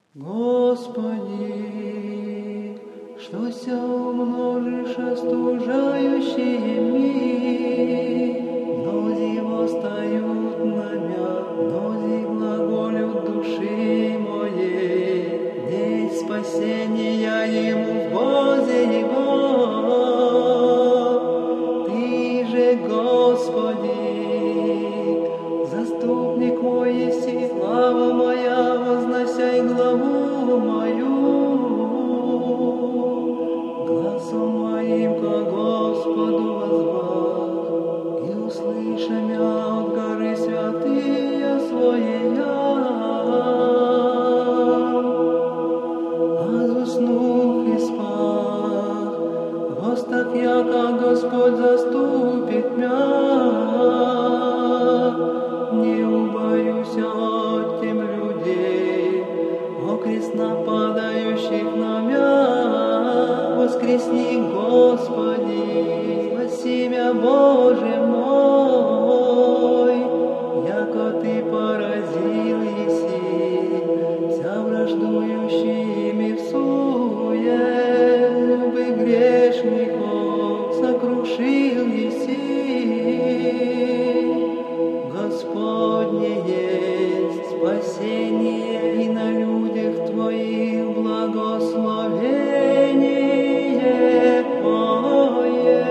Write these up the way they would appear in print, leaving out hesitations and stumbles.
Господи, что ся умножишь остужающие ми, многие восстают на мя, многие глаголют души моей, день спасения ему в Бозе его. Ты же, Господи, заступник мой еси, слава моя, возносяй главу мою. Гласом моим ко Господу воззвал, и услыша мя от горы святые своя. Аз уснув и спах, гостак яко Господь заступит мя. Не убоюся от тем людей, окрест нападающих на мя. Воскресни, Господи, спаси мя, Боже мой, яко Ты поразил еси вся враждующими всуе, зубы грешников сокрушил еси. Господне есть спасение, и на людях Твоих благословение Твое.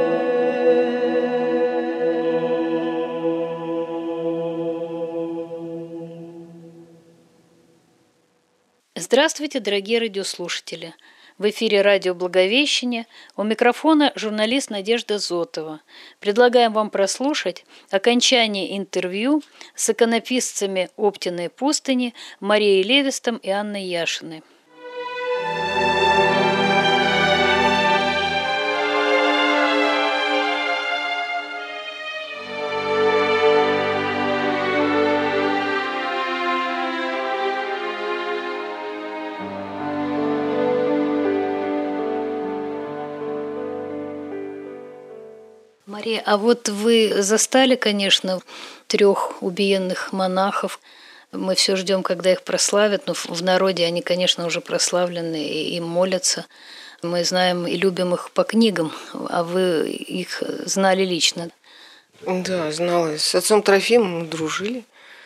Здравствуйте, дорогие радиослушатели! В эфире радио «Благовещение», у микрофона журналист Надежда Зотова. Предлагаем вам прослушать окончание интервью с иконописцами Оптиной пустыни Марией Левистом и Анной Яшиной. Мария, а вот вы застали, конечно, 3 убиенных монахов. Мы все ждем, когда их прославят, но в народе они, конечно, уже прославлены и им молятся. Мы знаем и любим их по книгам, а вы их знали лично. Да, знала. С отцом Трофимом мы дружили.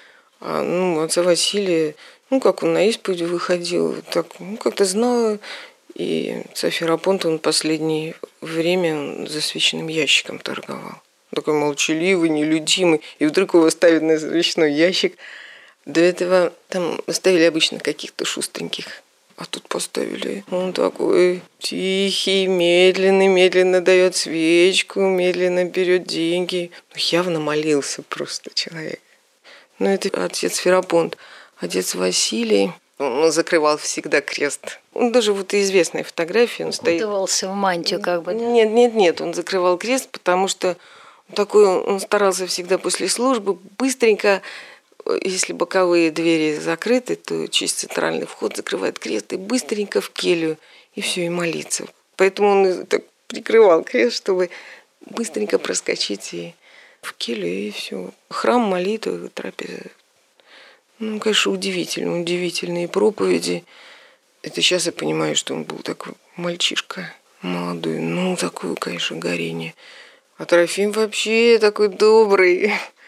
Отца Василия, как он на исповедь выходил, так, как-то знала. И отца Ферапонта, он последнее время за свечным ящиком торговал. Такой молчаливый, нелюдимый. И вдруг его ставят на свечной ящик. До этого там ставили обычно каких-то шустреньких. А тут поставили. Он такой тихий, медленно дает свечку, медленно берет деньги. Явно молился просто человек. Это отец Ферапонт. Отец Василий, он закрывал всегда крест. Он даже известная фотография. Он укутывался в мантию как бы. Нет, он закрывал крест, потому что он старался всегда после службы быстренько, если боковые двери закрыты, то через центральный вход закрывает крест и быстренько в келью, и все, и молиться. Поэтому он так прикрывал крест, чтобы быстренько проскочить и в келью, и все. Храм, молитва, трапеза. Конечно, удивительные проповеди. Это сейчас я понимаю, что он был такой мальчишка молодой. Такое, конечно, горение. А Трофим вообще такой добрый,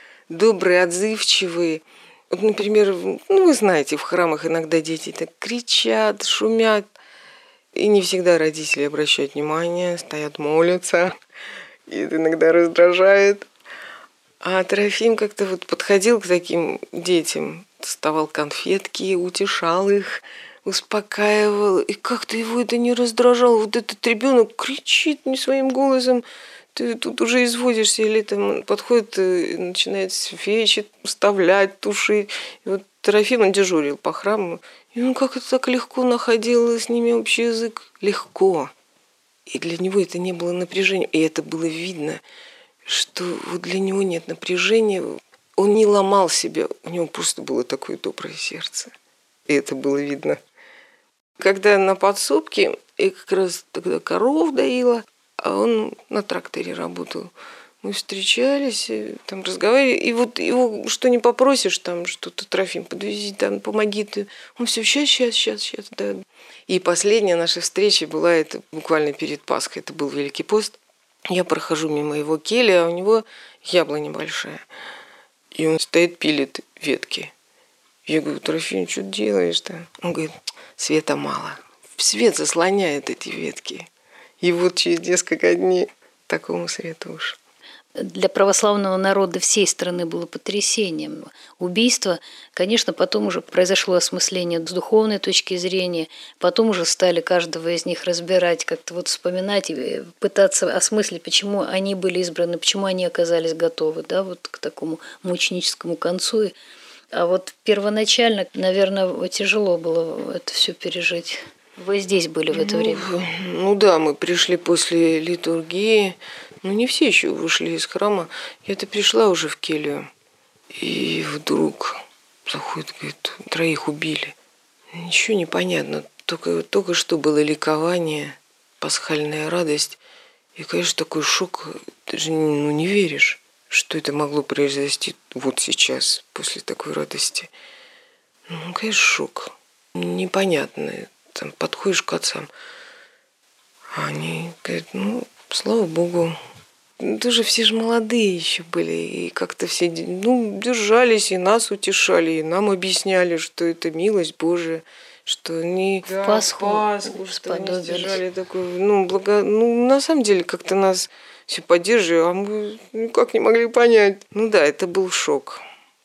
отзывчивый. Например, вы знаете, в храмах иногда дети так кричат, шумят. И не всегда родители обращают внимание, стоят, молятся. И это иногда раздражает. А Трофим как-то подходил к таким детям, доставал конфетки, утешал их, успокаивал. И как-то его это не раздражало. Этот ребенок кричит не своим голосом. Ты тут уже изводишься, или там подходит и начинает свечи вставлять, тушить. И Трофим, он дежурил по храму. И он как-то так легко находил с ними общий язык. Легко. И для него это не было напряжения. И это было видно, что для него нет напряжения. Он не ломал себя. У него просто было такое доброе сердце. И это было видно. Когда на подсобке, и как раз тогда коров доила, а он на тракторе работал. Мы встречались, там разговаривали, и вот его что не попросишь, там что-то, Трофим, подвези, там, помоги ты. Он все, сейчас, да. И последняя наша встреча была, это буквально перед Пасхой, это был Великий пост. Я прохожу мимо его кельи, а у него яблоня большая. И он стоит, пилит ветки. Я говорю: Трофим, что ты делаешь-то? Он говорит: света мало. Свет заслоняет эти ветки. И вот через несколько дней такому свету уж. Для православного народа всей страны было потрясением. Убийство, конечно, потом уже произошло осмысление с духовной точки зрения, потом уже стали каждого из них разбирать, как-то вот вспоминать и пытаться осмыслить, почему они были избраны, почему они оказались готовы, да, вот к такому мученическому концу. А вот первоначально, наверное, тяжело было это все пережить. Вы здесь были в это время? Ну да, мы пришли после литургии. Ну, не все еще вышли из храма. Я-то пришла уже в келью. И вдруг заходит, говорит: 3 убили. Ничего не понятно. Только что было ликование, пасхальная радость. И, конечно, такой шок. Ты же не веришь, что это могло произойти вот сейчас, после такой радости. Ну, конечно, шок. Непонятно. Там подходишь к отцам, а они говорят: слава Богу. Тоже все же молодые еще были, и как-то все держались, и нас утешали, и нам объясняли, что это милость Божия, что они в Пасху что они сдержали такой, на самом деле как-то нас все поддерживали, а мы никак не могли понять. Ну да, это был шок.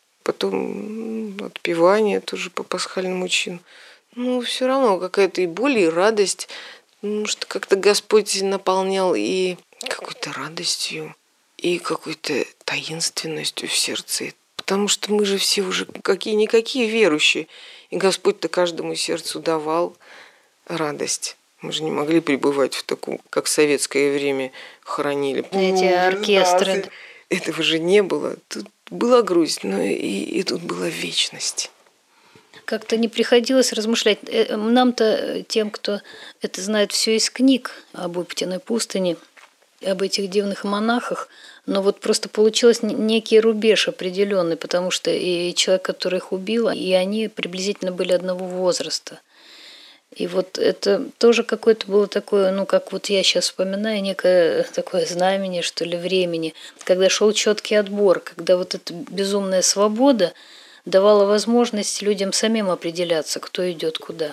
Потом отпевание тоже по пасхальному чину. Все равно какая-то и боль, и радость, что как-то Господь наполнял и какой-то радостью, и какой-то таинственностью в сердце. Потому что мы же все уже какие-никакие верующие. И Господь-то каждому сердцу давал радость. Мы же не могли пребывать в таком, как в советское время хоронили. Эти оркестры. Да, этого же не было. Тут была грусть, но и тут была вечность. Как-то не приходилось размышлять. Нам-то, тем, кто это знает все из книг об Оптиной пустыне, об этих дивных монахах, но вот просто получилось некий рубеж определенный, потому что и человек, который их убил, и они приблизительно были одного возраста. И вот это тоже какое-то было такое, как вот я сейчас вспоминаю, некое такое знамение, что ли, времени, когда шел четкий отбор, когда вот эта безумная свобода давала возможность людям самим определяться, кто идет куда.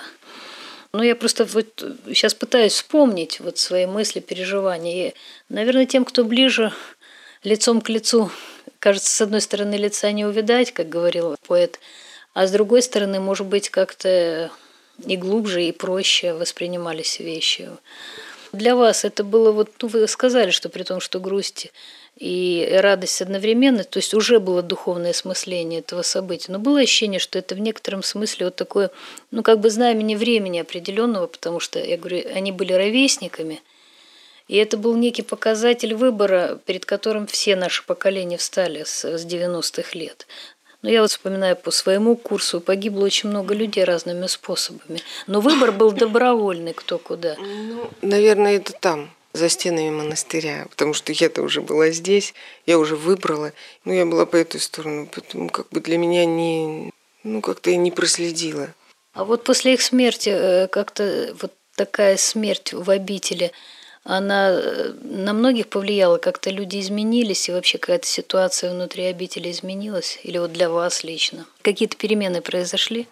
Я просто вот сейчас пытаюсь вспомнить вот свои мысли, переживания. И, наверное, тем, кто ближе, лицом к лицу, кажется, с одной стороны, лица не увидать, как говорил поэт, а с другой стороны, может быть, как-то и глубже, и проще воспринимались вещи. Для вас это было, вы сказали, что при том, что грусть и радость одновременно, то есть уже было духовное осмысление этого события, но было ощущение, что это в некотором смысле вот такое, знамение времени определенного, потому что, я говорю, они были ровесниками, и это был некий показатель выбора, перед которым все наши поколения встали с 90-х лет. Но я вспоминаю по своему курсу, погибло очень много людей разными способами, но выбор был добровольный, кто куда. Наверное, это там, за стенами монастыря, потому что я-то уже была здесь, я уже выбрала, я была по эту сторону, поэтому для меня как-то я не проследила. А вот после их смерти как-то вот такая смерть в обители, она на многих повлияла, как-то люди изменились, и вообще какая-то ситуация внутри обители изменилась, или вот для вас лично? Какие-то перемены произошли?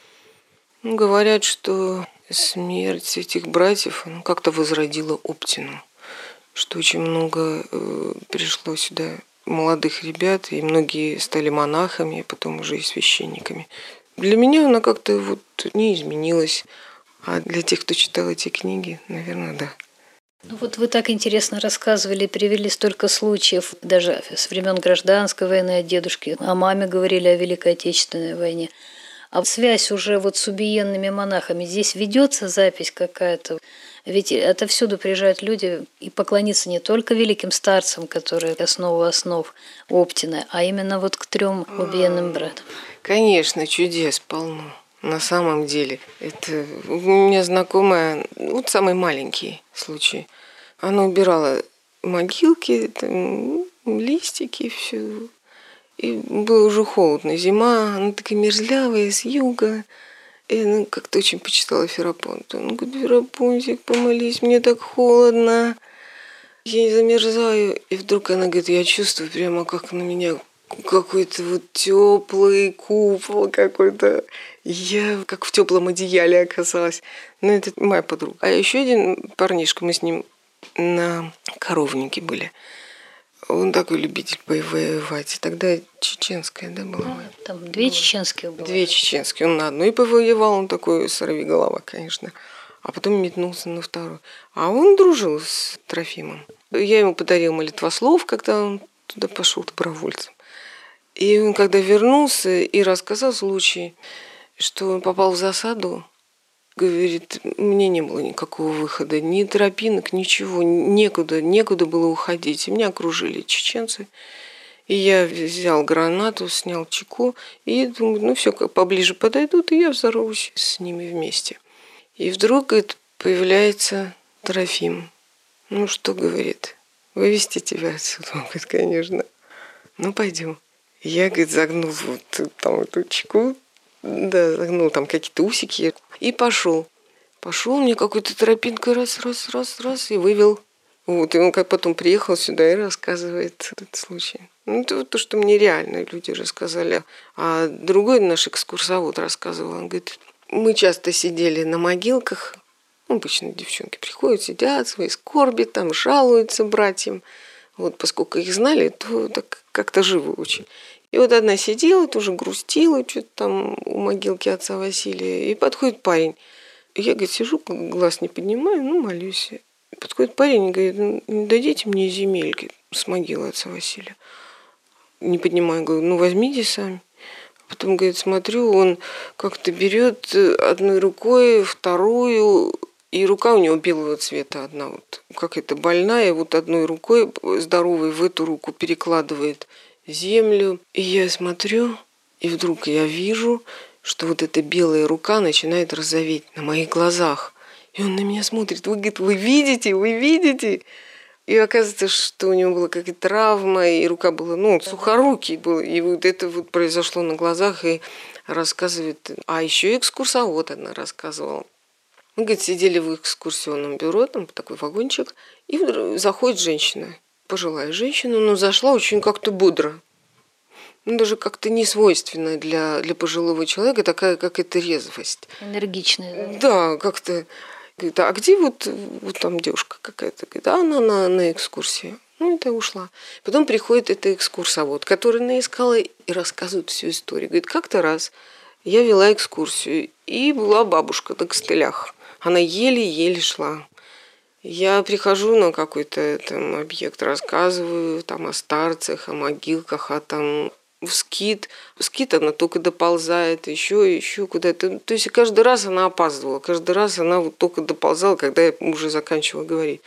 Говорят, что смерть этих братьев как-то возродила Оптину, что очень много пришло сюда молодых ребят, и многие стали монахами, а потом уже и священниками. Для меня она как-то не изменилась, а для тех, кто читал эти книги, наверное, да. Вы так интересно рассказывали, привели столько случаев, даже с времен гражданской войны от дедушки, о маме говорили, о Великой Отечественной войне. А связь уже с убиенными монахами, здесь ведется запись какая-то? Ведь отовсюду приезжают люди и поклониться не только великим старцам, которые основу основ Оптины, а именно к 3 убиенным братам. Конечно, чудес полно. На самом деле, это у меня знакомая, самый маленький случай. Она убирала могилки, листики, все. И было уже холодно. Зима, она такая мерзлявая, с юга. И она как-то очень почитала Ферапонта. Он говорит: Ферапонтик, помолись, мне так холодно. Я не замерзаю. И вдруг она говорит: я чувствую прямо, как на меня какой-то вот теплый купол какой-то. Я как в теплом одеяле оказалась. Ну, это моя подруга. А еще один парнишка, мы с ним на коровнике были. Он такой любитель повоевать. Тогда чеченская, да, была? Да, там 2 чеченских было. 2 чеченские. Он на одной повоевал, он такой сорвиголова, конечно. А потом метнулся на вторую. А он дружил с Трофимом. Я ему подарил молитвослов, когда он туда пошел добровольцем. И он когда вернулся и рассказал случай, что он попал в засаду, говорит, мне не было никакого выхода, ни тропинок, ничего, некуда было уходить. И меня окружили чеченцы. И я взял гранату, снял чеку и думаю, ну все, как поближе подойдут, и я взорвусь с ними вместе. И вдруг, говорит, появляется Трофим. Ну что, говорит, вывести тебя отсюда? Он говорит, конечно. Ну пойдем. Я, говорит, загнул вот там эту чеку, да, загнул там какие-то усики и пошел. Пошел мне какой-то тропинкой раз, и вывел. Вот, и он как потом приехал сюда и рассказывает этот случай. Ну, это вот то, что мне реально люди рассказали. А другой наш экскурсовод рассказывал, он говорит, мы часто сидели на могилках, обычно девчонки приходят, сидят, свои скорби, там жалуются братьям. Вот, поскольку их знали, то так как-то живы очень. И вот одна сидела, тоже грустила, что-то там у могилки отца Василия. И подходит парень. Я, говорит, сижу, глаз не поднимаю, ну, молюсь. Подходит парень и говорит, ну, дадите мне земельки с могилы отца Василия. Не поднимаю, говорю, ну, возьмите сами. Потом, говорит, смотрю, он как-то берет одной рукой, вторую, и рука у него белого цвета одна, вот какая-то больная, вот одной рукой здоровой в эту руку перекладывает землю. И я смотрю, и вдруг я вижу, что вот эта белая рука начинает розоветь на моих глазах. И он на меня смотрит, вы, говорит, вы видите? И оказывается, что у него была какая-то травма, и рука была, ну, сухорукий был. И вот это вот произошло на глазах, и рассказывает. А еще экскурсовод одна рассказывала. Мы, говорит, сидели в экскурсионном бюро, там такой вагончик, и вдруг заходит женщина, пожилая женщина, но зашла очень как-то бодро. Ну, даже как-то не свойственная для пожилого человека, такая какая-то резвость. Энергичная. Да, как-то. Говорит, а где вот там девушка какая-то? Говорит, а она на экскурсии. Ну, это ушла. Потом приходит эта экскурсовод, который наискала и рассказывает всю историю. Говорит, как-то раз я вела экскурсию, и была бабушка на костылях. Она еле-еле шла. Я прихожу на какой-то там объект, рассказываю там о старцах, о могилках, а там в скит. В скит она только доползает, еще куда-то. То есть каждый раз она опаздывала, каждый раз она вот только доползала, когда я уже заканчивала говорить.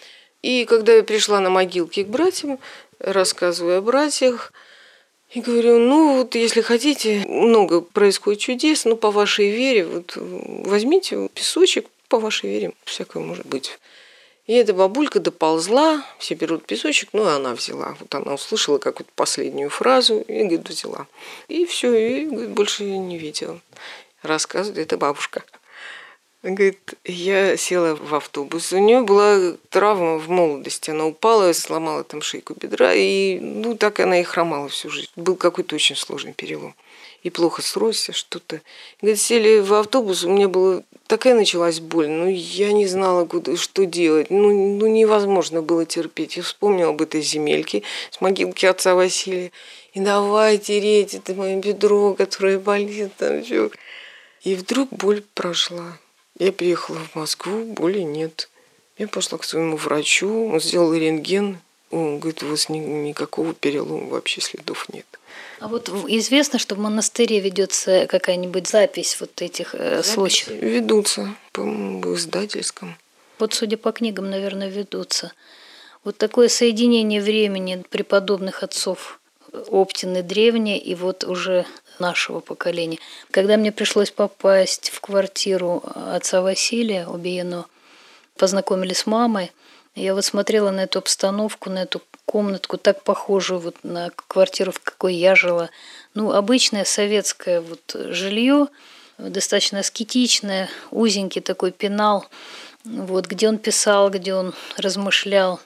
И когда я пришла на могилки к братьям, рассказываю о братьях, и говорю, ну вот если хотите, много происходит чудес, но по вашей вере, вот возьмите песочек, по вашей вере, всякое может быть. И эта бабулька доползла, все берут песочек, ну и она взяла. Вот она услышала какую-то последнюю фразу и, говорит, взяла. И все, и, говорит, больше я не видела. Рассказывает эта бабушка. Говорит, я села в автобус. У нее была травма в молодости. Она упала, сломала там шейку бедра. И ну так она и хромала всю жизнь. Был какой-то очень сложный перелом. И плохо сросся что-то. Говорит, сели в автобус, у меня была такая началась боль. Ну, я не знала, что делать. Ну, невозможно было терпеть. Я вспомнила об этой земельке с могилки отца Василия. И давай тереть это мое бедро, которое болит. Там все. И вдруг боль прошла. Я приехала в Москву, боли нет. Я пошла к своему врачу, он сделал рентген. Он говорит, у вас никакого перелома, вообще следов нет. А вот известно, что в монастыре ведется какая-нибудь запись вот этих случаев? Ведутся, по-моему, в издательском. Вот, судя по книгам, наверное, ведутся. Вот такое соединение времени преподобных отцов Оптины древней и вот уже нашего поколения. Когда мне пришлось попасть в квартиру отца Василия Убиено, познакомились с мамой, Я вот смотрела на эту обстановку, на эту комнатку, так похожую вот на квартиру, в какой я жила. Ну, обычное советское вот жилье, достаточно аскетичное, узенький такой пенал, вот, где он писал, где он размышлял.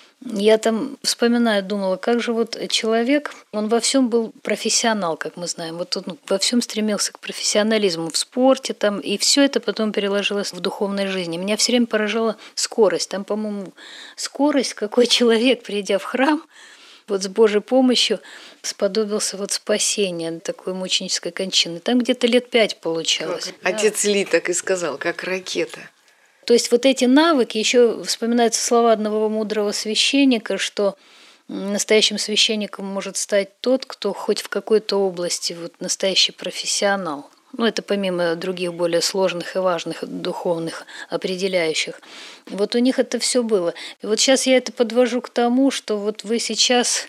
Я там вспоминаю, думала, как же вот человек, он во всем был профессионал, как мы знаем, вот он во всем стремился к профессионализму, в спорте там, и все это потом переложилось в духовной жизни. Меня все время поражала скорость. Там, по-моему, скорость, какой человек, придя в храм, вот с Божьей помощью сподобился вот спасения, такой мученической кончины. Там где-то лет 5 получалось. Отец Ли так и сказал, как ракета. То есть вот эти навыки, еще вспоминаются слова одного мудрого священника, что настоящим священником может стать тот, кто хоть в какой-то области вот настоящий профессионал. Ну, это помимо других более сложных и важных духовных определяющих. Вот у них это все было. И вот сейчас я это подвожу к тому, что вот вы сейчас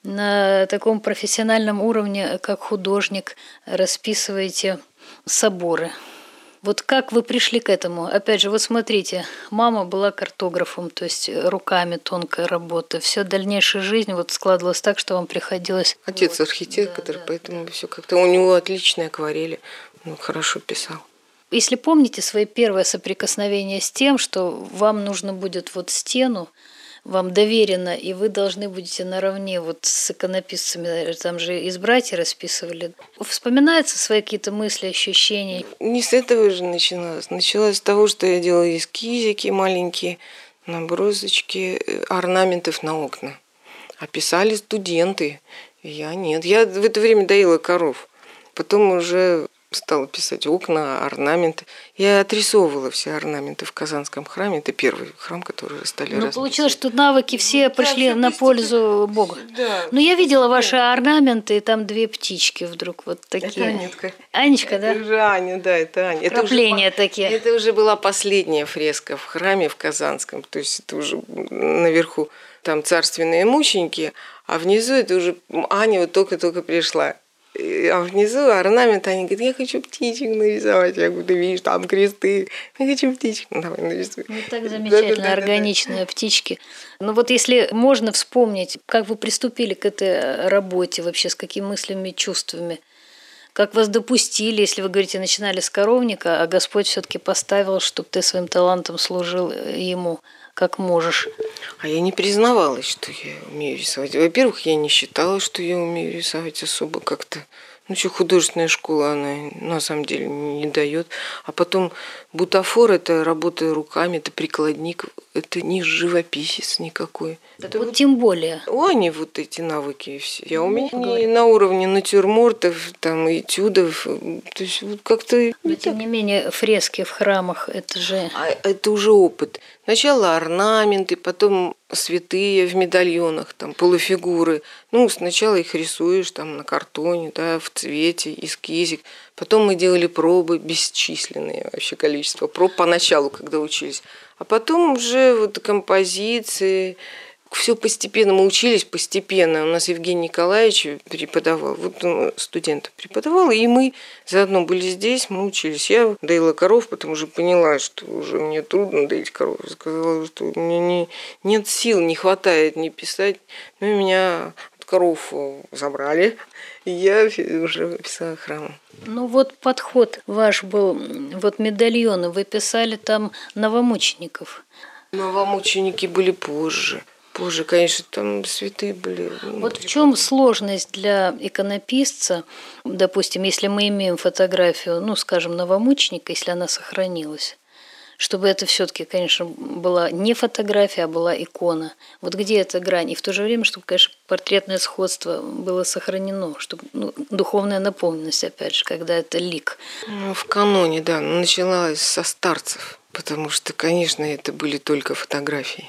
на таком профессиональном уровне, как художник, расписываете соборы. Вот как вы пришли к этому? Опять же, вот смотрите, мама была картографом, то есть руками тонкая работа. Все дальнейшая жизнь вот складывалась так, что вам приходилось... Отец архитектор, поэтому все как-то у него отличные акварели, он хорошо писал. Если помните свои первые соприкосновения с тем, что вам нужно будет вот стену, вам доверено, и вы должны будете наравне вот с иконописцами, там же из братьев расписывали. Вспоминаются свои какие-то мысли, ощущения? Не с этого же начиналось. Началось с того, что я делала эскизики маленькие, набросочки, орнаментов на окна. А писали студенты. Я нет. Я в это время доила коров. Потом уже стала писать окна, орнаменты. Я отрисовывала все орнаменты в Казанском храме. Это первый храм, который стали расписывать. Получилось, что навыки все пришли на пользу Богу. Да. Но я видела ваши орнаменты, и там 2 птички вдруг вот такие. Это Анютка. Анечка, да? Это уже Аня, да, это Аня. Крапления такие. Это уже была последняя фреска в храме в Казанском. То есть это уже наверху там царственные мученики, а внизу это уже Аня вот только-только пришла. А внизу орнамент, они говорят, я хочу птичек нарисовать. Я говорю, ты видишь, там кресты. Я хочу птичек. Ну, давай нарисуй. Ну, так замечательно, Да. органичные птички. Ну вот если можно вспомнить, как вы приступили к этой работе вообще, с какими мыслями, чувствами, как вас допустили, если вы говорите, начинали с коровника, а Господь все-таки поставил, чтобы ты своим талантом служил Ему, как можешь. А я не признавалась, что я умею рисовать. Во-первых, я не считала, что я умею рисовать особо как-то. Ну что, художественная школа, она на самом деле не дает. А потом бутафор – это работа руками, это прикладник, это не живописец никакой. Это вот тем более. У Ани вот эти навыки все. Я у меня не на уровне натюрмортов, там, этюдов. То есть вот как-то... Но тем не менее, фрески в храмах – это же… А это уже опыт. Сначала орнаменты, потом святые в медальонах, там, полуфигуры. Ну, сначала их рисуешь там на картоне, да, в цвете, эскизик. Потом мы делали пробы, бесчисленные вообще количество проб поначалу, когда учились. А потом уже вот композиции, все постепенно, мы учились постепенно. У нас Евгений Николаевич преподавал, вот он студентов преподавал, и мы заодно были здесь, мы учились. Я доила коров, потом уже поняла, что уже мне трудно доить коров. Сказала, что у меня нет сил, не хватает не писать. Ну и меня от коров забрали, и я уже писала храм. Ну вот подход ваш был, вот медальоны, вы писали там новомучеников. Новомученики были позже. Позже, конечно, там святые были. Вот в чем сложность для иконописца, допустим, если мы имеем фотографию, ну, скажем, новомученика, если она сохранилась, чтобы это все-таки, конечно, была не фотография, а была икона. Вот где эта грань? И в то же время, чтобы, конечно, портретное сходство было сохранено, чтобы духовная наполненность, опять же, когда это лик. В каноне, да, началась со старцев, потому что, конечно, это были только фотографии.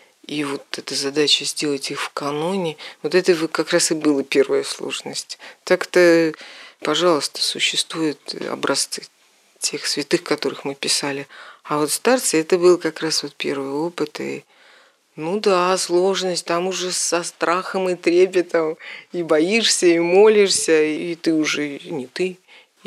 И вот эта задача сделать их в каноне, вот это как раз и была первая сложность. Так-то, пожалуйста, существуют образцы тех святых, которых мы писали. А вот старцы, это был как раз вот первый опыт. И, ну да, сложность, там уже со страхом и трепетом, и боишься, и молишься, и ты уже не ты.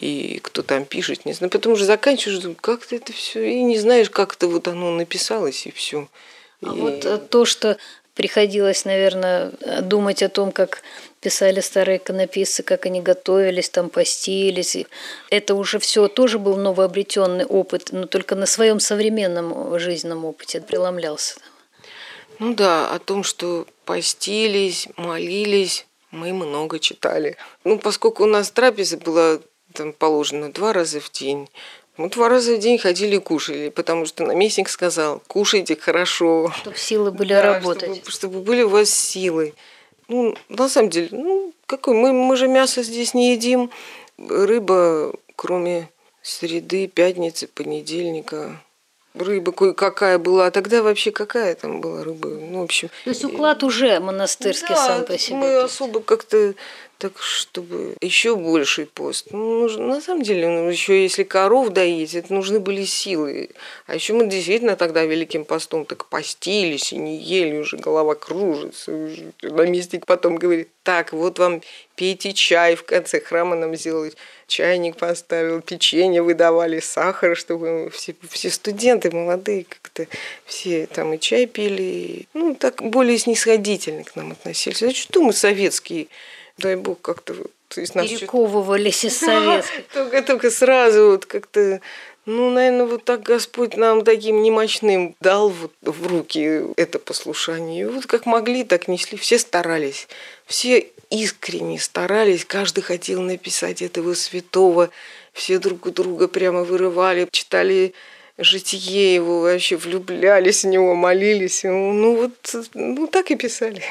И кто там пишет, не знаю. Потом уже заканчиваешь, как-то это все, и не знаешь, как это вот оно написалось, и все. А вот то, что приходилось, наверное, думать о том, как писали старые иконописцы, как они готовились, там постились. Это уже все тоже был новообретенный опыт, но только на своем современном жизненном опыте преломлялся. Ну да, о том, что постились, молились, мы много читали. Ну, поскольку у нас трапеза была там положено 2 раза в день, мы 2 раза в день ходили и кушали, потому что наместник сказал: кушайте хорошо. Чтобы силы были Да, работать. чтобы были у вас силы. Ну, на самом деле, мы же мясо здесь не едим. Рыба, кроме среды, пятницы, понедельника. Рыба кое-какая была. А тогда вообще какая там была рыба? Ну, в общем... То есть уклад уже монастырский сам по себе. Мы особо как-то так, чтобы еще больший пост. Ну, на самом деле, еще если коров доить, это нужны были силы. А еще мы действительно тогда Великим постом так постились и не ели, уже голова кружится. Уже. Наместник потом говорит: так, вот вам пейте чай, в конце храма нам сделать. Чайник поставил, печенье выдавали, сахар, чтобы все студенты молодые как-то все там и чай пили. Ну, так более снисходительно к нам относились. А что мы советские? Дай бог, как-то... Перековывались из советских. Только сразу вот как-то... Ну, наверное, вот так Господь нам таким немощным дал вот в руки это послушание. И вот как могли, так несли. Все старались. Все искренне старались. Каждый хотел написать этого святого. Все друг у друга прямо вырывали, читали житие его, вообще влюблялись в него, молились. Ну, так и писали.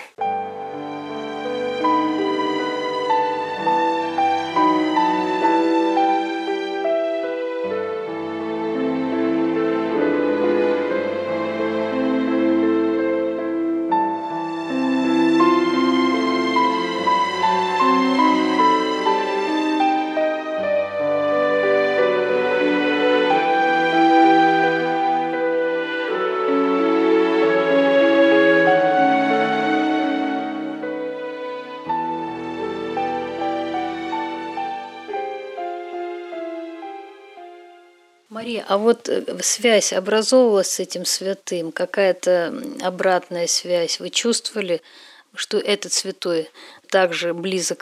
Мария, а вот связь образовывалась с этим святым, какая-то обратная связь? Вы чувствовали, что этот святой также близок,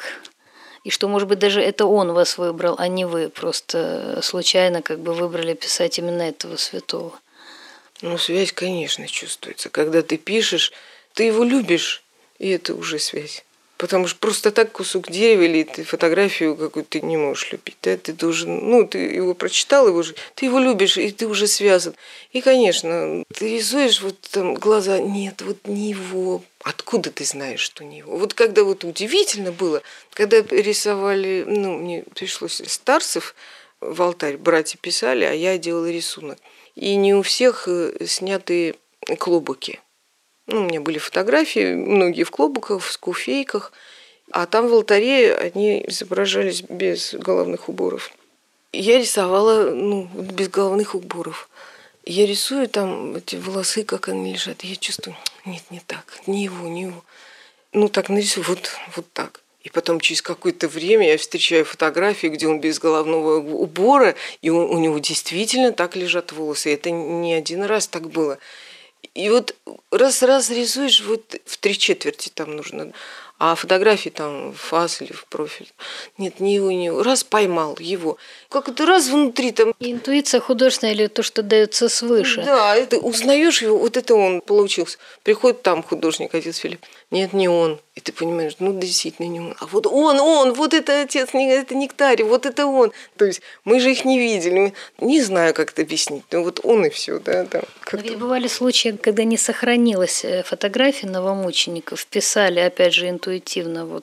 и что, может быть, даже это он вас выбрал, а не вы просто случайно как бы выбрали писать именно этого святого? Ну, связь, конечно, чувствуется. Когда ты пишешь, ты его любишь, и это уже связь. Потому что просто так кусок дерева или ты фотографию какую-то ты не можешь любить. Да? Ты должен, ты его прочитал, ты его любишь, и ты уже связан. И, конечно, ты рисуешь вот там глаза, нет, вот не его. Откуда ты знаешь, что не его? Вот когда вот удивительно было, когда рисовали, мне пришлось старцев в алтарь, братья писали, а я делала рисунок. И не у всех сняты клобуки. У меня были фотографии, многие в клобуках, в скуфейках, а там в алтаре они изображались без головных уборов. Я рисовала, без головных уборов. Я рисую там эти волосы, как они лежат, и я чувствую, нет, не так, не его. Так нарисую, вот так. И потом через какое-то время я встречаю фотографии, где он без головного убора, и у него действительно так лежат волосы. И это не один раз так было. И вот раз рисуешь, вот в 3/4 там нужно, а фотографии там в фас или в профиль. Нет, не его. Раз поймал его. Как это раз внутри там. И интуиция художественная или то, что дается свыше. Да, ты узнаешь его, вот это он получился. Приходит там художник, отец Филипп. Нет, не он. И ты понимаешь, действительно не он. А вот он, вот это отец, это Нектарий, вот это он. То есть мы же их не видели. Не знаю, как это объяснить. Но вот он и все, да. Там, но ведь бывали случаи, когда не сохранилась фотография новомучеников, писали, опять же, интуитивно,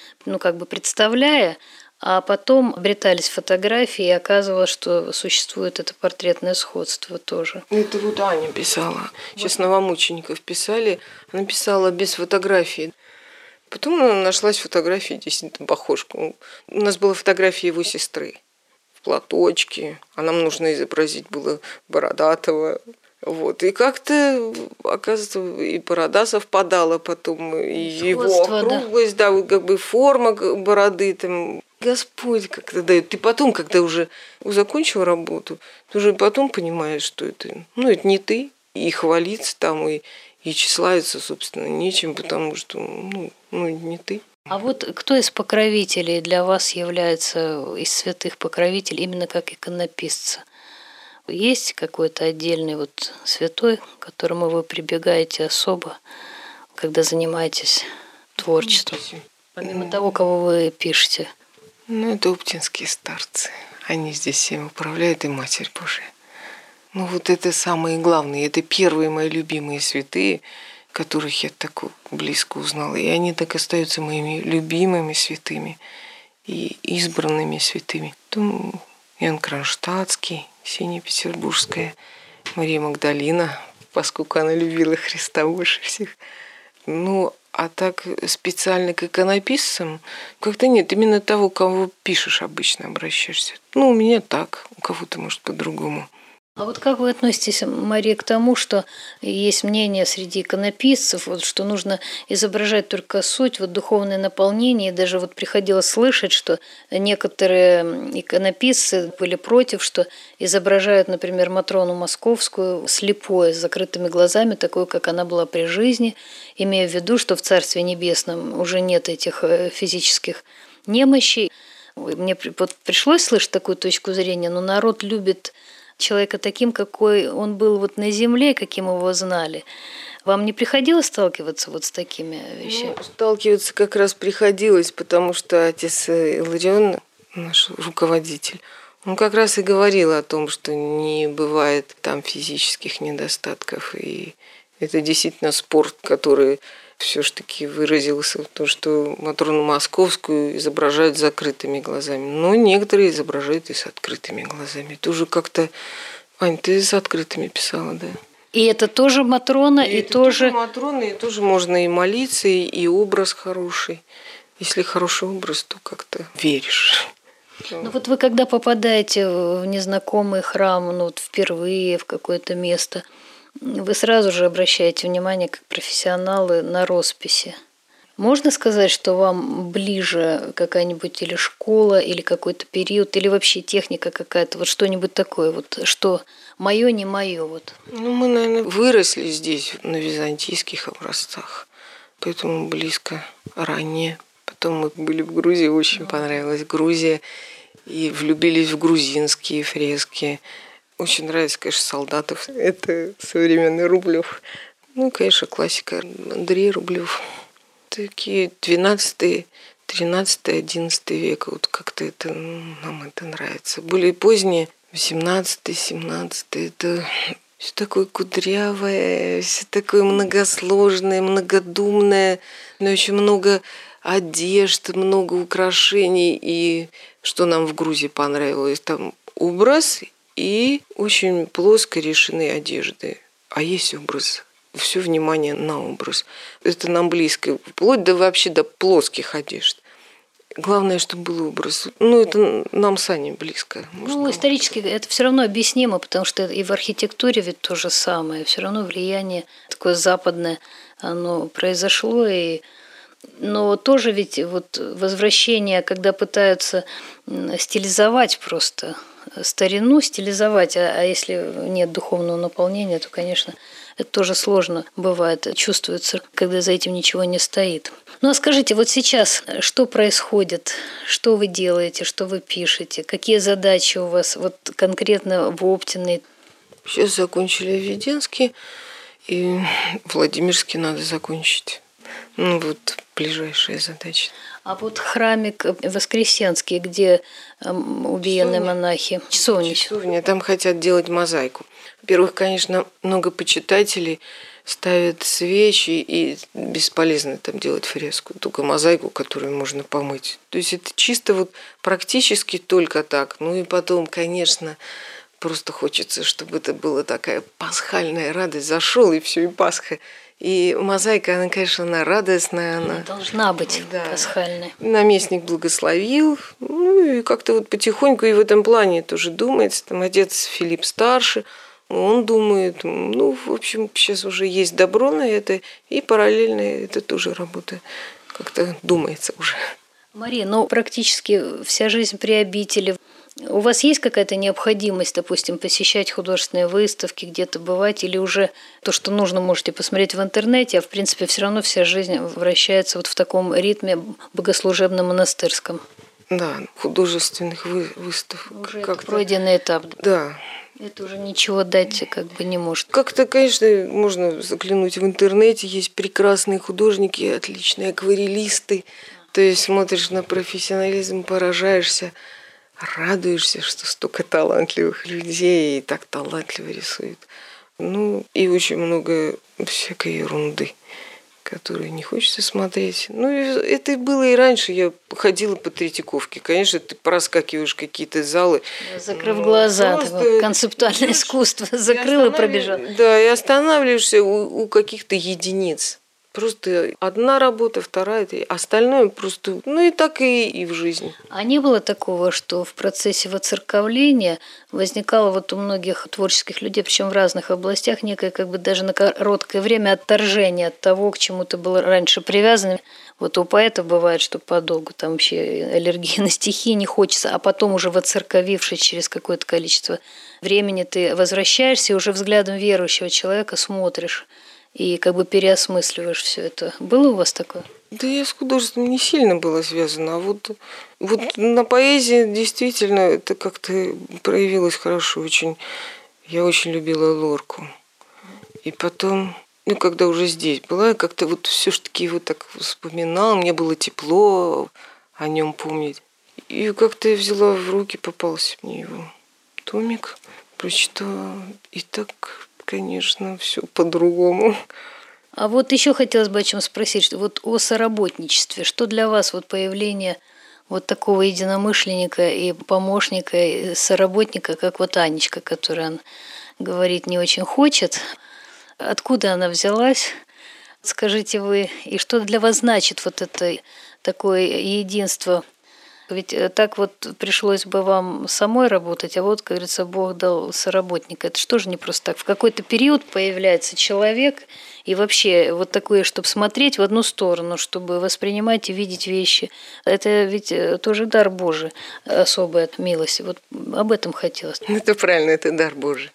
представляя, а потом обретались фотографии, и оказывалось, что существует это портретное сходство тоже. Это вот Аня писала. Сейчас новомучеников писали. Она писала без фотографии. Потом нашлась фотография, действительно похожка. У нас была фотография его сестры в платочке, а нам нужно изобразить было бородатого. Вот. И как-то, оказывается, и борода совпадала потом, и его округлость, да, как бы форма бороды там. Господь как-то дает. Ты потом, когда уже закончил работу, ты уже потом понимаешь, что это, это не ты. И хвалиться там, и И тщеславиться, собственно, нечем, потому что, не ты. А вот кто из покровителей для вас является, из святых покровителей, именно как иконописца? Есть какой-то отдельный вот святой, к которому вы прибегаете особо, когда занимаетесь творчеством? Помимо того, кого вы пишете. Это оптинские старцы. Они здесь всем управляют, и Матерь Божия. Вот это самые главные. Это первые мои любимые святые, которых я так близко узнала. И они так остаются моими любимыми святыми и избранными святыми. Там Иоанн Кронштадтский, Ксения Петербургская, Мария Магдалина, поскольку она любила Христа больше всех. А так специально к иконописцам как-то нет. Именно того, кого пишешь, обычно обращаешься. У меня так, у кого-то, может, по-другому. А вот как вы относитесь, Мария, к тому, что есть мнение среди иконописцев, что нужно изображать только суть, духовное наполнение, и даже приходилось слышать, что некоторые иконописцы были против, что изображают, например, Матрону Московскую слепой, с закрытыми глазами, такой, как она была при жизни, имея в виду, что в Царстве Небесном уже нет этих физических немощей. Мне пришлось слышать такую точку зрения, но народ любит человека таким, какой он был на земле, каким его знали. Вам не приходилось сталкиваться с такими вещами? Сталкиваться как раз приходилось, потому что отец Иларион, наш руководитель, он как раз и говорил о том, что не бывает там физических недостатков. И это действительно спорт, который все-таки выразился в том, что Матрону Московскую изображают с закрытыми глазами. Но некоторые изображают и с открытыми глазами. Это уже как-то... Ань, ты с открытыми писала, да? И это тоже Матрона, и это тоже... Матрона, и тоже можно и молиться, и образ хороший. Если хороший образ, то как-то веришь. Вы когда попадаете в незнакомый храм, впервые в какое-то место, вы сразу же обращаете внимание, как профессионалы, на росписи. Можно сказать, что вам ближе какая-нибудь или школа, или какой-то период, или вообще техника какая-то, что-нибудь такое, что мое, не мое? Мы, наверное, выросли здесь, на византийских образцах, поэтому близко, ранее. Потом мы были в Грузии, очень понравилась Грузия, и влюбились в грузинские фрески. Очень нравится, конечно, Солдатов. Это современный Рублев. Конечно, классика. Андрей Рублев. Такие 12, 13, 11 век. Как-то нам это нравится. Более поздние, 18, 17. Это все такое кудрявое, все такое многосложное, многодумное. Но очень много одежд, много украшений. И что нам в Грузии понравилось, там образ и очень плоско решены одежды. А есть образ. Все внимание на образ. Это нам близко. Вплоть вообще до плоских одежд. Главное, чтобы был образ. Это нам с Аней близко. Исторически это все равно объяснимо, потому что и в архитектуре ведь то же самое. Все равно влияние такое западное, оно произошло. Но тоже ведь возвращение, когда пытаются стилизовать просто старину, стилизовать, а если нет духовного наполнения, то, конечно, это тоже сложно бывает, чувствуется, когда за этим ничего не стоит. А скажите, сейчас что происходит, что вы делаете, что вы пишете, какие задачи у вас конкретно в Оптиной? Сейчас закончили Введенский, и Владимирский надо закончить. Ближайшие задачи. А храмик Воскресенский, где убиенные монахи? Часовня. Там хотят делать мозаику. Во-первых, конечно, много почитателей ставят свечи, и бесполезно там делать фреску. Только мозаику, которую можно помыть. То есть это чисто практически только так. И потом, конечно, просто хочется, чтобы это была такая пасхальная радость. Зашел, и все, и Пасха. И мозаика, она, конечно, она радостная. Она должна быть пасхальной. Наместник благословил. И как-то потихоньку и в этом плане тоже думается. Там отец Филипп Старший, он думает. В общем, сейчас уже есть добро на это. И параллельно это тоже работа. Как-то думается уже. Мария, практически вся жизнь при обители. У вас есть какая-то необходимость, допустим, посещать художественные выставки, где-то бывать, или уже то, что нужно, можете посмотреть в интернете, а в принципе все равно вся жизнь вращается вот в таком ритме богослужебно-монастырском? Да, художественных выставок. Уже это пройденный этап. Да. Это уже ничего дать как бы не может. Как-то, конечно, можно заглянуть в интернете, есть прекрасные художники, отличные акварелисты. То есть смотришь на профессионализм, поражаешься, радуешься, что столько талантливых людей и так талантливо рисуют. Ну, и очень много всякой ерунды, которую не хочется смотреть. Ну, это было и раньше. Я ходила по Третьяковке. Конечно, ты проскакиваешь какие-то залы. Закрыв глаза, концептуальное искусство. Закрыл и пробежал. Да, и останавливаешься у каких-то единиц. Просто одна работа, вторая, остальное просто, ну и так и в жизни. А не было такого, что в процессе воцерковления возникало вот у многих творческих людей, причем в разных областях, некое как бы даже на короткое время отторжение от того, к чему ты был раньше привязан. Вот у поэта бывает, что подолгу там вообще аллергия на стихи не хочется, а потом уже воцерковившись через какое-то количество времени, ты возвращаешься и уже взглядом верующего человека смотришь и как бы переосмысливаешь все это. Было у вас такое? Да я с художеством не сильно была связана, а вот на поэзии действительно это как-то проявилось хорошо очень. Я очень любила Лорку. И потом, ну, когда уже здесь была, я как-то вот все-таки его так вспоминала, мне было тепло о нем помнить. И как-то я взяла в руки, попался мне его томик, прочитала, и так, конечно, все по-другому. А вот еще хотелось бы о чем спросить, что вот о соработничестве. Что для вас вот появление вот такого единомышленника и помощника, и соработника, как вот Анечка, которая он говорит не очень хочет. Откуда она взялась? Скажите вы, и что для вас значит вот это такое единство? Ведь так вот пришлось бы вам самой работать, а вот, как говорится, Бог дал соработника. Это что же не просто так? В какой-то период появляется человек, и вообще вот такое, чтобы смотреть в одну сторону, чтобы воспринимать и видеть вещи. Это ведь тоже дар Божий, особая милость. Вот об этом хотелось. Это правильно, это дар Божий.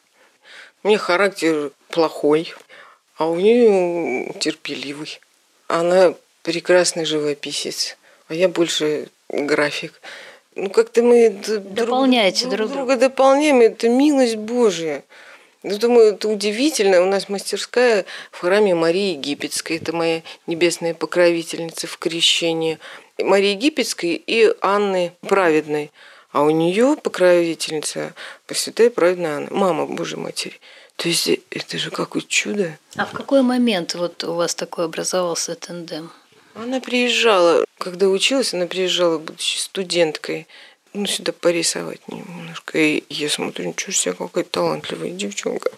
У меня характер плохой, а у нее терпеливый. Она прекрасный живописец, а я больше график. Ну, как-то мы дополняете друг друга дополняем, это милость Божья. Я думаю, это удивительно. У нас мастерская в храме Марии Египетской. Это моя небесная покровительница в крещении. Марии Египетской и Анны Праведной. А у нее покровительница Пресвятая Праведная Анна, мама Божьей Матери. То есть это же какое чудо. А в какой момент вот у вас такой образовался тандем? Она приезжала, когда училась, она приезжала, будучи студенткой, ну, сюда порисовать немножко. И я смотрю, ничего себе, какая талантливая девчонка.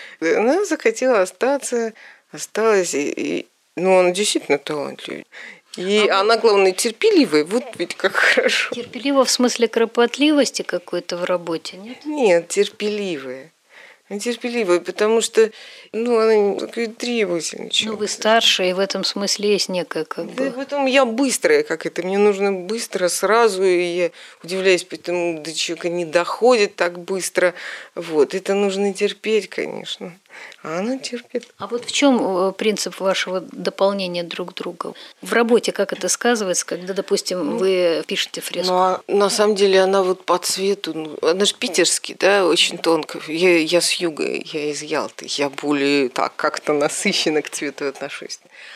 Она захотела остаться, осталась, ну, она действительно талантливая. И она, главное, терпеливая, вот ведь как хорошо. Терпеливо в смысле кропотливости какой-то в работе, нет? Нет, терпеливая. Терпеливая, потому что, ну, она такая требовательная. Ну, вы старше, и в этом смысле есть некая как бы... Да, потом я быстрая, как это, мне нужно быстро, сразу, и я удивляюсь, потому до человека не доходит так быстро. Вот, это нужно терпеть, конечно. А она терпит. А вот в чем принцип вашего дополнения друг друга? В работе как это сказывается, когда, допустим, вы пишете фреску? Ну, на самом деле она вот по цвету, она же питерский, да, очень тонко. Я с юга, я из Ялты, я более так как-то насыщенно к цвету отношусь.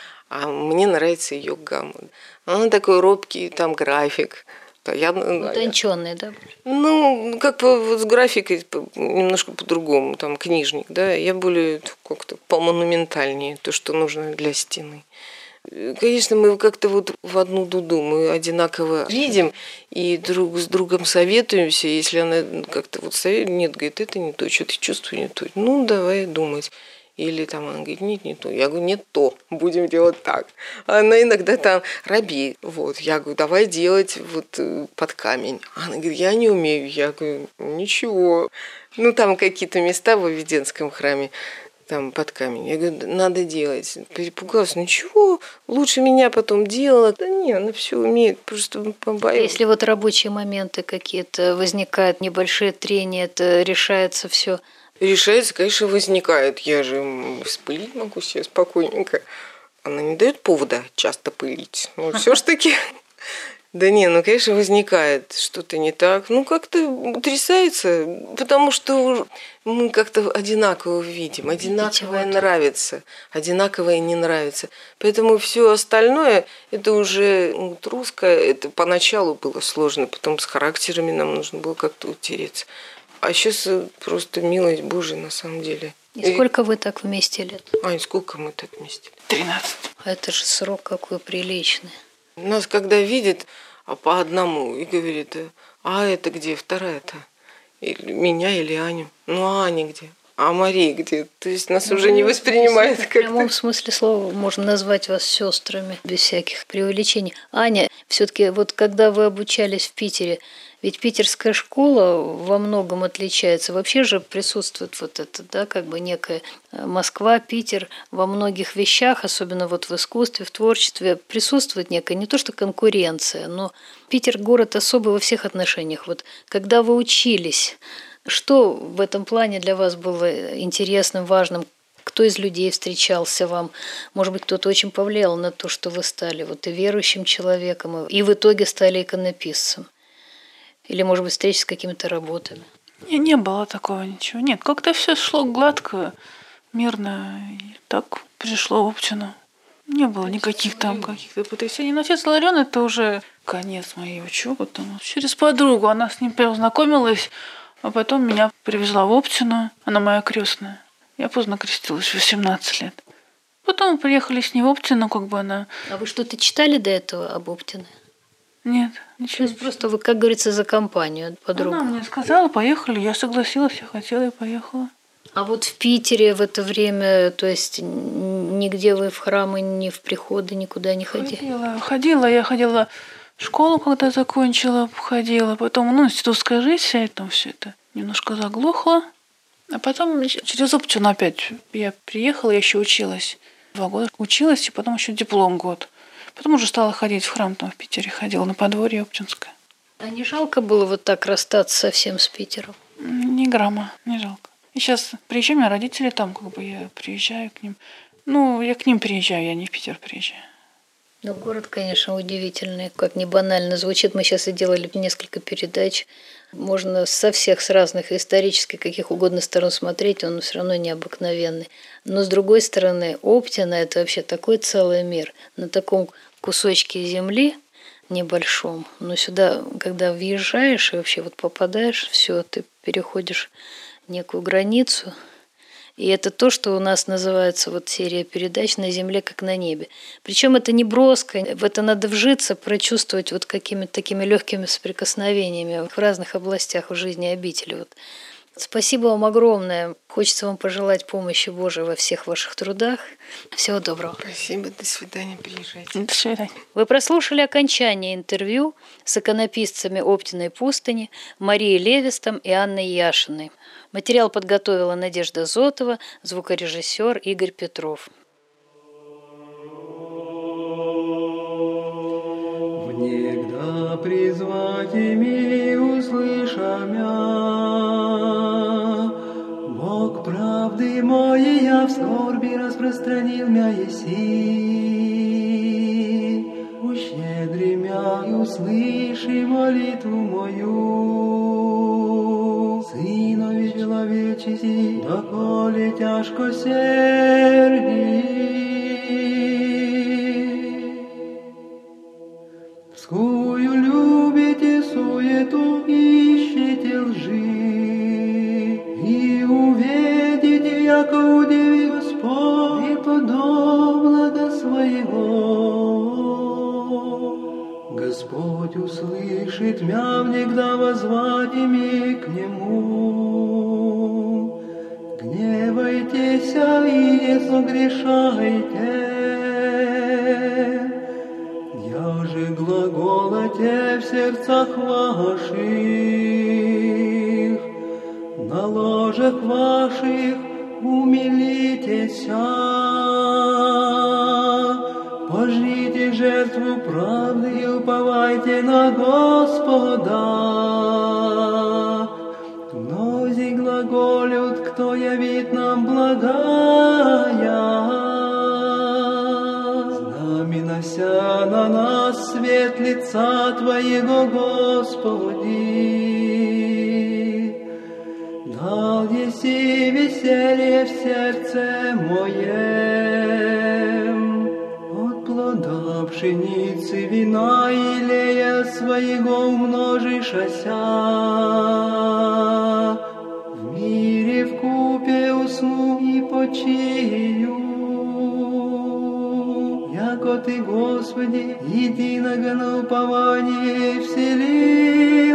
А мне нравится ее гамма. Она такой робкий, там график. Утонченный, да? Ну, как вот с графикой немножко по-другому, там книжник, да. Я более как-то помонументальнее, то, что нужно для стены. Конечно, мы как-то вот в одну дуду, мы одинаково видим и друг с другом советуемся, если она как-то вот советует, нет, говорит, это не то, что ты чувствуешь не то, ну, давай думать. Или там она говорит, нет, не то. Я говорю, нет то, будем делать так. Она иногда там, Раби, вот. Я говорю, давай делать вот под камень. Она говорит, я не умею. Я говорю, ничего. Ну, там какие-то места в Введенском храме там под камень. Я говорю, надо делать. Перепугался, ну чего, лучше меня потом делала. Да не, она все умеет, просто побаивается. Если вот рабочие моменты какие-то возникают, небольшие трения, это решается все. Решается, конечно, возникает. Я же вспылить могу себе спокойненько. Она не дает повода часто пылить. Ну, все ж таки... Да не, ну, конечно, возникает что-то не так. Ну, как-то утрясается, потому что мы как-то одинаково видим. Одинаковое нравится, одинаковое не нравится. Поэтому все остальное, это уже трусское. Это поначалу было сложно, потом с характерами нам нужно было как-то утереться. А сейчас просто милость Божия на самом деле. И сколько вы так вместе лет? Ань, сколько мы так вместе? 13. А это же срок какой приличный. Нас когда видят по одному и говорит, а это где, вторая-то? Меня или Аню? Ну, а Аня где? А Мария где? То есть нас уже не воспринимают как-то. В прямом смысле слова можно назвать вас сестрами, без всяких преувеличений. Аня, все-таки вот когда вы обучались в Питере, ведь питерская школа во многом отличается. Вообще же присутствует вот это, да, как бы некая Москва, Питер во многих вещах, особенно вот в искусстве, в творчестве, присутствует некая не то что конкуренция, но Питер город особый во всех отношениях. Вот когда вы учились, что в этом плане для вас было интересным, важным? Кто из людей встречался вам? Может быть, кто-то очень повлиял на то, что вы стали вот и верующим человеком, и в итоге стали иконописцем? Или, может быть, встречи с какими-то работами? Не было такого ничего. Нет, как-то все шло гладко, мирно. И так пришло в Оптину. Не было никаких там каких-то потрясений. Но отец Ларион — это уже конец моей учебы. Там. Через подругу она с ним познакомилась, а потом меня привезла в Оптину. Она моя крестная. Я поздно крестилась, 18 лет. Потом мы приехали с ней в Оптину, как бы она... А вы что-то читали до этого об Оптине? Нет, То ничего. есть просто вы, как говорится, за компанию подругу. Она мне сказала, поехали. Я согласилась, я хотела и поехала. А вот в Питере в это время, то есть нигде вы в храмы, ни в приходы, никуда не ходили? Я ходила в школу, когда закончила, ходила. Потом, институтская жизнь, вся там все это немножко заглохло. А потом через Оптину опять я приехала, я еще училась. 2 года училась, и потом еще диплом год. Потом уже стала ходить в храм там в Питере, ходила на подворье Оптинское. А не жалко было вот так расстаться совсем с Питером? Ни грамма, не жалко. И сейчас приезжаю, у меня родители там, как бы я приезжаю к ним. Я к ним приезжаю, я не в Питер приезжаю. Ну, город, конечно, удивительный, как не банально звучит. Мы сейчас и делали несколько передач. Можно с разных исторических, каких угодно сторон смотреть, он все равно необыкновенный. Но, с другой стороны, Оптина – это вообще такой целый мир. На таком кусочке земли небольшом. Но сюда, когда въезжаешь и вообще вот попадаешь, все, ты переходишь некую границу. И это то, что у нас называется вот серия передач «На земле, как на небе». Причем это не броско, в это надо вжиться, прочувствовать вот какими-то такими легкими соприкосновениями в разных областях в жизни обители. Вот. Спасибо вам огромное. Хочется вам пожелать помощи Божией во всех ваших трудах. Всего доброго. Спасибо, до свидания, приезжайте. До свидания. Вы прослушали окончание интервью с иконописцами Оптиной пустыни Марией Левистом и Анной Яшиной. Материал подготовила Надежда Зотова, звукорежиссер Игорь Петров. Внегда призвать ими услыша мя, Бог правды моей я в скорби распространил мя еси. Ущедри мя и услыши молитву мою, Сынове человеческий, доколе тяжко сердись. Скую любите суету, ищете лжи, и увидите, яко удиви Господь, и подобно до своего. Господь услышит мя внегда возвать ими к Нему. Гневайтеся и не согрешайте, я же глаголоте в сердцах ваших, на ложах ваших умилитесь, пожрите жертву правды и уповайте на Господа. Многие глаголют, кто явит нам благая, знаменося на нас свет лица Твоего, Господи. Дал еси веселье в сердце моем, от плода пшеницы, вина и лея своего умножишася. В мире вкупе усну и почию, яко Ты, Господи, единого на упование вселил.